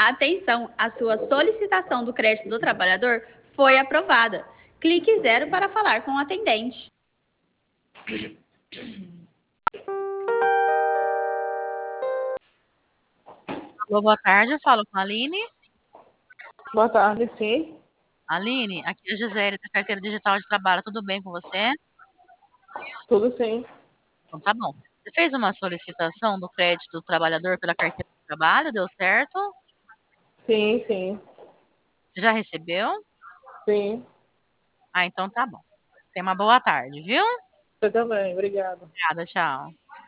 Atenção, a sua solicitação do crédito do trabalhador foi aprovada. Clique 0 para falar com o atendente. Alô, boa tarde, eu falo com a Aline. Boa tarde, sim. Aline, aqui é a Gisele da Carteira Digital de Trabalho, tudo bem com você? Tudo sim. Então tá bom. Você fez uma solicitação do crédito do trabalhador pela Carteira de Trabalho, deu certo? Sim, sim. Você já recebeu? Sim. Ah, então tá bom. Tenha uma boa tarde, viu? Você também, obrigada. Obrigada, tchau.